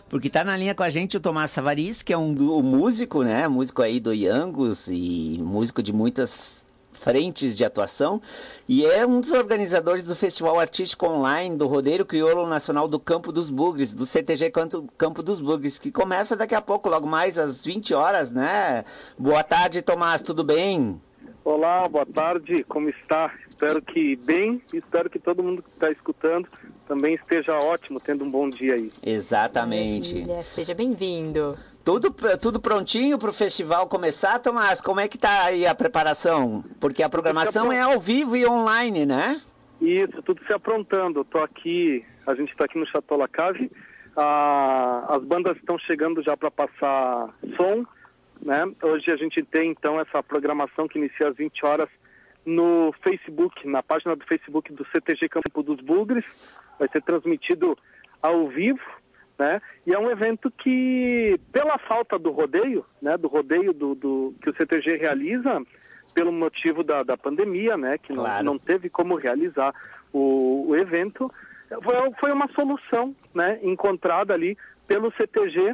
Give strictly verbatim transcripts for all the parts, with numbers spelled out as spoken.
Porque tá na linha com a gente o Tomás Savarez, que é um, do- um músico, né? Músico aí do Iangos e músico de muitas frentes de atuação. E é um dos organizadores do Festival Artístico Online do Rodeio Crioulo Nacional do Campo dos Bugres, do C T G Canto- Campo dos Bugres, que começa daqui a pouco, logo mais às vinte horas, né? Boa tarde, Tomás, tudo bem? Olá, boa tarde, como está? Espero que bem e espero que todo mundo que está escutando também esteja ótimo, tendo um bom dia aí. Exatamente. Maravilha, seja bem-vindo. Tudo, tudo prontinho para o festival começar, Tomás? Como é que tá aí a preparação? Porque a programação é ao vivo e online, né? Isso, tudo se aprontando. Eu tô aqui, a gente está aqui no Chateau Lacave, ah, as bandas estão chegando já para passar som, né? Hoje a gente tem então essa programação que inicia às vinte horas no Facebook, na página do Facebook do C T G Campo dos Bugres. Vai ser transmitido ao vivo, né? E é um evento que, pela falta do rodeio, né? Do rodeio do, do que o C T G realiza, pelo motivo da, da pandemia, né? Que não, Claro. não teve como realizar o, o evento, foi, foi uma solução, né? Encontrada ali pelo C T G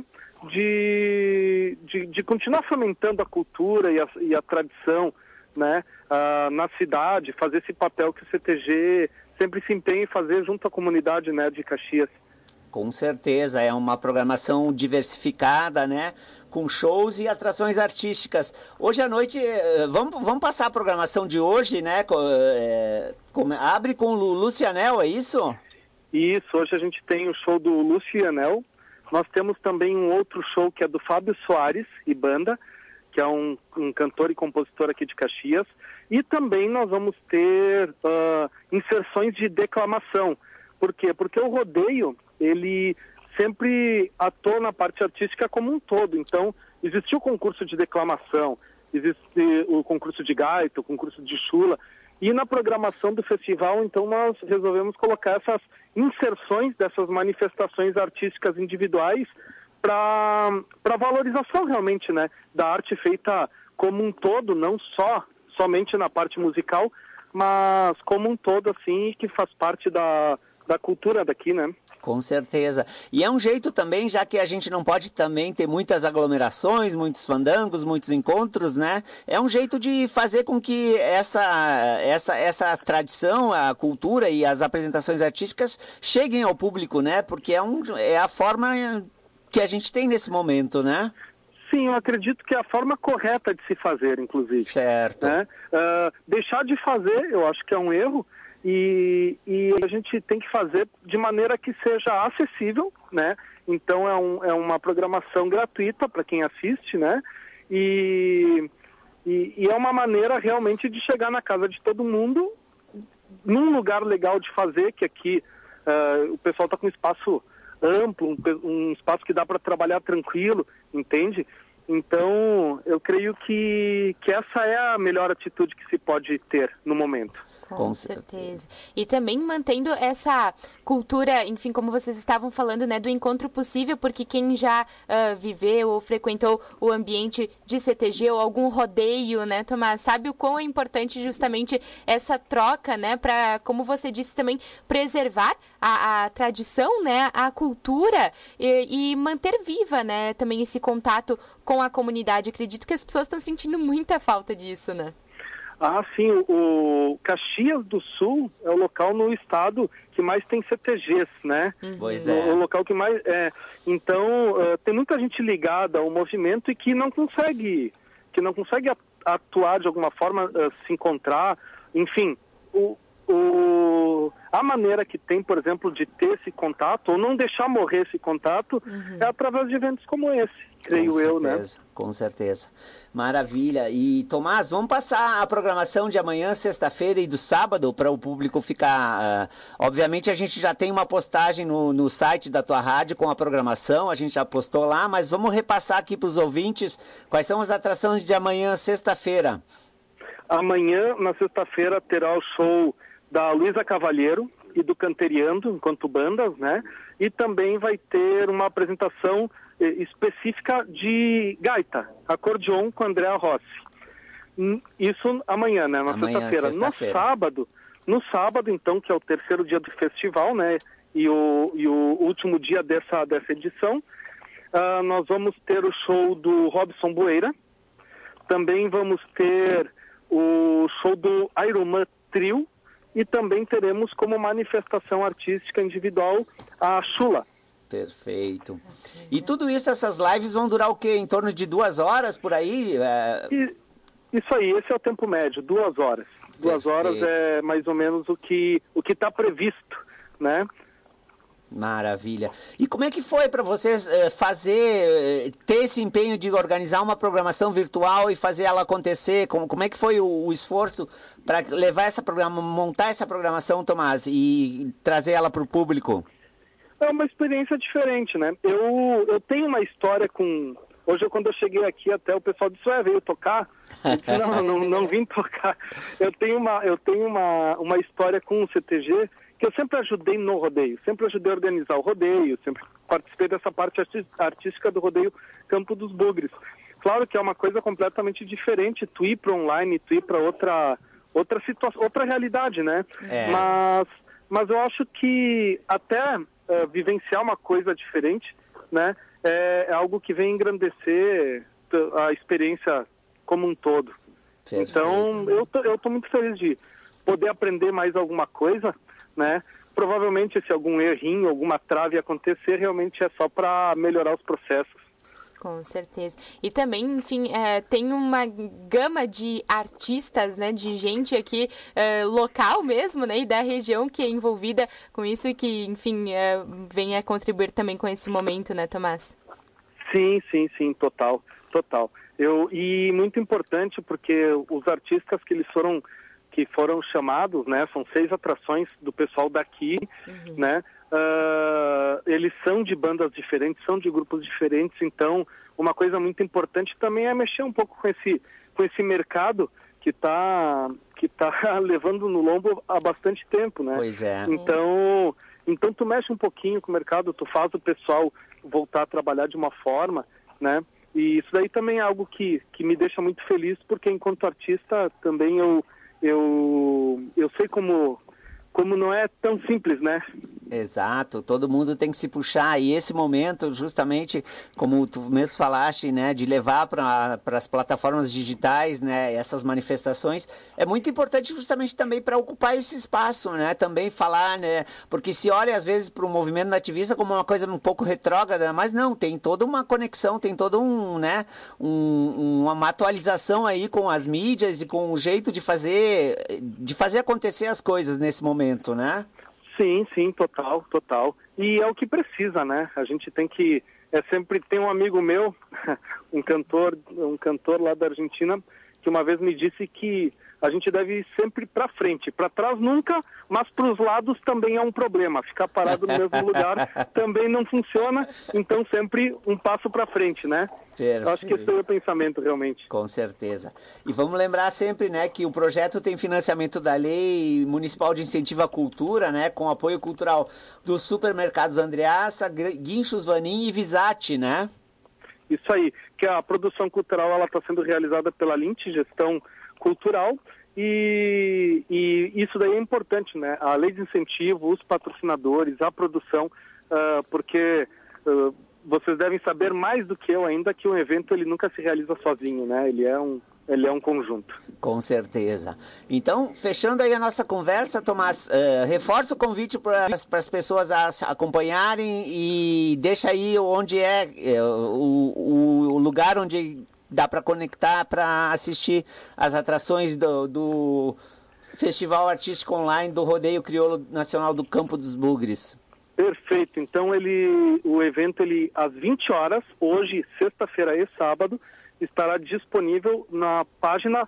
de, de, de continuar fomentando a cultura e a, e a tradição, né? Ah, na cidade, fazer esse papel que o C T G sempre se empenha em fazer junto à comunidade, né, de Caxias. Com certeza, é uma programação diversificada, né? Com shows e atrações artísticas. Hoje à noite, eh, vamos, vamos passar a programação de hoje, né? Co- eh, com- abre com o Lu- Lucianel, é isso? E isso, hoje a gente tem o show do Lucianel. Nós temos também um outro show que é do Fábio Soares e banda, que é um, um cantor e compositor aqui de Caxias. E também nós vamos ter ah, inserções de declamação. Por quê? Porque o rodeio, ele sempre atua na parte artística como um todo. Então, existe o concurso de declamação, existe o concurso de gaita, o concurso de chula. E na programação do festival, então, nós resolvemos colocar essas inserções dessas manifestações artísticas individuais para para valorização realmente, né, da arte feita como um todo, não só somente na parte musical, mas como um todo, assim, que faz parte da, da cultura daqui, né? Com certeza. E é um jeito também, já que a gente não pode também ter muitas aglomerações, muitos fandangos, muitos encontros, né? É um jeito de fazer com que essa, essa, essa tradição, a cultura e as apresentações artísticas cheguem ao público, né? Porque é, um, é a forma que a gente tem nesse momento, né? Sim, eu acredito que é a forma correta de se fazer, inclusive. Certo. Né? Uh, deixar de fazer, eu acho que é um erro, e, e a gente tem que fazer de maneira que seja acessível, né? Então é, um, é uma programação gratuita para quem assiste, né? E, e, e é uma maneira realmente de chegar na casa de todo mundo, num lugar legal de fazer, que aqui uh, o pessoal está com espaço amplo, um, um espaço que dá para trabalhar tranquilo, entende? Então, eu creio que, que essa é a melhor atitude que se pode ter no momento. Com, Com certeza. E também mantendo essa cultura, enfim, como vocês estavam falando, né, do encontro possível, porque quem já uh, viveu ou frequentou o ambiente de C T G ou algum rodeio, né, Tomás, sabe o quão é importante justamente essa troca, né, para, como você disse também, preservar a, a tradição, né, a cultura e, e manter viva, né, também esse contato com a comunidade. Acredito que as pessoas estão sentindo muita falta disso, né? Ah, sim, o Caxias do Sul é o local no estado que mais tem C T Gs, né? Pois O, é. o local que mais... É, então, uh, tem muita gente ligada ao movimento e que não consegue, que não consegue atuar de alguma forma, uh, se encontrar, enfim, o, o, a maneira que tem, por exemplo, de ter esse contato, ou não deixar morrer esse contato, uhum. é através de eventos como esse, creio com eu, certeza, né? Com certeza. Maravilha. E, Tomás, vamos passar a programação de amanhã, sexta-feira e do sábado, para o público ficar... Uh, obviamente, a gente já tem uma postagem no, no site da tua rádio com a programação, a gente já postou lá, mas vamos repassar aqui para os ouvintes quais são as atrações de amanhã, sexta-feira. Amanhã, na sexta-feira, terá o show da Luísa Cavalheiro e do Canteriando, enquanto bandas, né? E também vai ter uma apresentação eh, específica de gaita, acordeon com Andréa Rossi. Isso amanhã, né? Na amanhã, sexta-feira. sexta-feira. No sábado, no sábado, então, que é o terceiro dia do festival, né? e o, e o último dia dessa, dessa edição. Uh, nós vamos ter o show do Robson Boeira, também vamos ter o show do Ironman Trio e também teremos como manifestação artística individual a Chula. Perfeito. E tudo isso, essas lives vão durar o quê? Em torno de duas horas por aí? É... E, isso aí, esse é o tempo médio, duas horas. Duas Perfeito. horas é mais ou menos o que o que está previsto, né? Maravilha. E como é que foi para vocês eh, fazer, eh, ter esse empenho de organizar uma programação virtual e fazer ela acontecer? Como, como é que foi o, o esforço para levar essa programa, montar essa programação, Tomás, e trazer ela para o público? É uma experiência diferente, né? Eu, eu tenho uma história com... Hoje, quando eu cheguei aqui, até o pessoal disse, ué, veio tocar? Eu disse, não, não, não vim tocar. Eu tenho uma, eu tenho uma, uma história com o C T G, que eu sempre ajudei no rodeio, sempre ajudei a organizar o rodeio, sempre participei dessa parte artística do rodeio Campo dos Bugres. Claro que é uma coisa completamente diferente, tu ir para online, tu ir para outra, outra situação, outra realidade, né? É. Mas, mas eu acho que até uh, vivenciar uma coisa diferente, né? É, é algo que vem engrandecer a experiência como um todo. Perfeito. Então, eu tô, eu tô muito feliz de poder aprender mais alguma coisa, né? Provavelmente, se algum errinho, alguma trave acontecer, realmente é só para melhorar os processos. Com certeza. E também, enfim, é, tem uma gama de artistas, né, de gente aqui é, local mesmo, né, e da região que é envolvida com isso e que, enfim, é, vem a contribuir também com esse momento, né, Tomás? Sim, sim, sim, total, total. Eu, e muito importante porque os artistas que eles foram que foram chamados, né, são seis atrações do pessoal daqui, uhum. né, uh, eles são de bandas diferentes, são de grupos diferentes, então uma coisa muito importante também é mexer um pouco com esse, com esse mercado que está que tá levando no lombo há bastante tempo, né? Pois é. Então, então tu mexe um pouquinho com o mercado, tu faz o pessoal voltar a trabalhar de uma forma, né? E isso daí também é algo que, que me deixa muito feliz, porque enquanto artista também eu Eu, eu sei como, como não é tão simples, né? Exato, todo mundo tem que se puxar, e esse momento, justamente, como tu mesmo falaste, né, de levar para as plataformas digitais, né, essas manifestações, é muito importante justamente também para ocupar esse espaço, né, também falar, né, porque se olha às vezes para o movimento nativista como uma coisa um pouco retrógrada, mas não, tem toda uma conexão, tem todo um, né, um, uma atualização aí com as mídias e com o jeito de fazer, de fazer acontecer as coisas nesse momento, né? Sim, sim, total, total. E é o que precisa, né? A gente tem que... É sempre... Tem um amigo meu, um cantor, um cantor lá da Argentina, que uma vez me disse que a gente deve ir sempre para frente. Para trás nunca, mas para os lados também é um problema. Ficar parado no mesmo lugar também não funciona, então sempre um passo para frente, né? Perfeito. Eu acho que esse é o pensamento, realmente. Com certeza. E vamos lembrar sempre, né, que o projeto tem financiamento da Lei Municipal de Incentivo à Cultura, né, com apoio cultural dos supermercados Andreassa, Guinchos Vanim e Visate, né? Isso aí, que a produção cultural ela está sendo realizada pela Lint, Gestão Cultural, e, e isso daí é importante, né? A lei de incentivo, os patrocinadores, a produção, uh, porque uh, vocês devem saber mais do que eu ainda que um evento ele nunca se realiza sozinho, né? Ele é um Ele é um conjunto. Com certeza. Então, fechando aí a nossa conversa, Tomás, uh, reforça o convite para as pessoas a, a acompanharem e deixa aí onde é uh, o, o lugar onde dá para conectar para assistir as atrações do, do Festival Artístico Online do Rodeio Crioulo Nacional do Campo dos Bugres. Perfeito. Então, ele, o evento, ele, às vinte horas, hoje, sexta-feira e sábado, estará disponível na página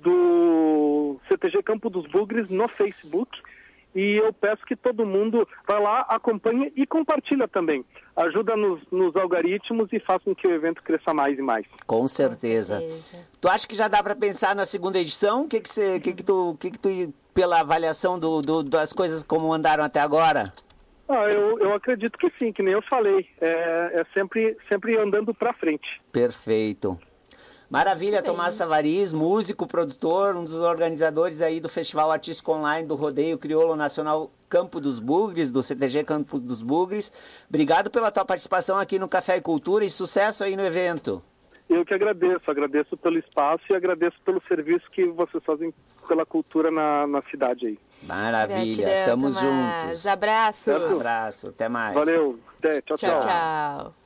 do C T G Campo dos Bugres no Facebook. E eu peço que todo mundo vá lá, acompanhe e compartilha também. Ajuda nos, nos algoritmos e faça com que o evento cresça mais e mais. Com certeza. Com certeza. Tu acha que já dá para pensar na segunda edição? O que que, você, que, que, tu, que, que tu, pela avaliação do, do, das coisas como andaram até agora? Ah, eu, eu acredito que sim, que nem eu falei. É, é sempre, sempre andando para frente. Perfeito. Maravilha, Tomás Savariz, músico, produtor, um dos organizadores aí do Festival Artístico Online do Rodeio Crioulo Nacional Campo dos Bugres, do C T G Campo dos Bugres. Obrigado pela tua participação aqui no Café e Cultura e sucesso aí no evento. Eu que agradeço, agradeço pelo espaço e agradeço pelo serviço que vocês fazem pela cultura na, na cidade aí. Maravilha, Gratidão, tamo Tomás. juntos. Abraço. Um abraço, até mais. Valeu, até, tchau, tchau. Tchau, tchau.